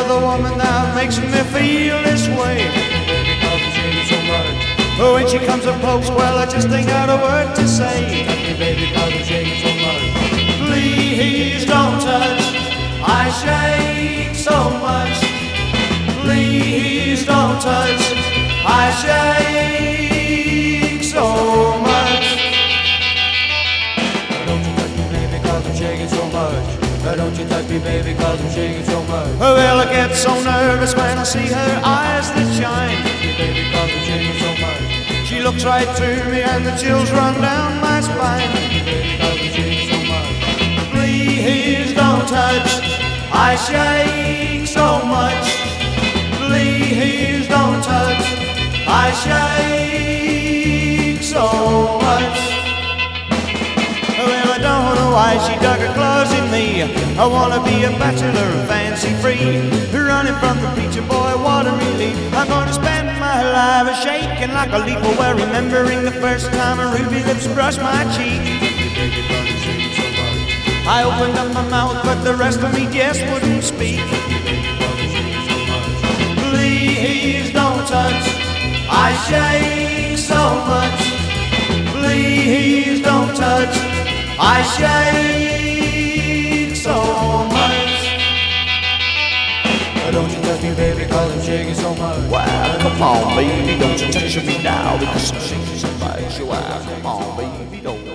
the woman that makes me feel this way. Because I'm shaking so much. But when she comes up close, well, I just ain't got a word to say. Touch me, baby, because I'm shaking so much. Please don't touch, I shake so much. Please don't touch, I shake so much. Don't you touch me, baby, because I'm shaking so much. Don't you touch me, baby, because I'm shaking so much. Well, I get so nervous when I see her eyes that shine. Touch me, baby, because I'm shaking so much. She looks right through me and the chills run down my spine. Touch me, baby, because I'm shaking so much. Please don't touch, I shake so much. Please don't touch, I shake so much. Well, I don't know why she dug her claws in me. I wanna be a bachelor and fancy free, running from the preacher boy, what a relief. I'm gonna spend my life shaking like a leaf, while remembering the first time her ruby lips brushed my cheek. I opened up my mouth, but the rest of me just wouldn't speak. Please don't touch, I shake so much. Please don't touch, I shake so much. Don't you touch me, baby, because I'm shaking so much. Wow, come on, baby, don't you touch me now, because I'm shaking so much. Wow, come on, baby, don't.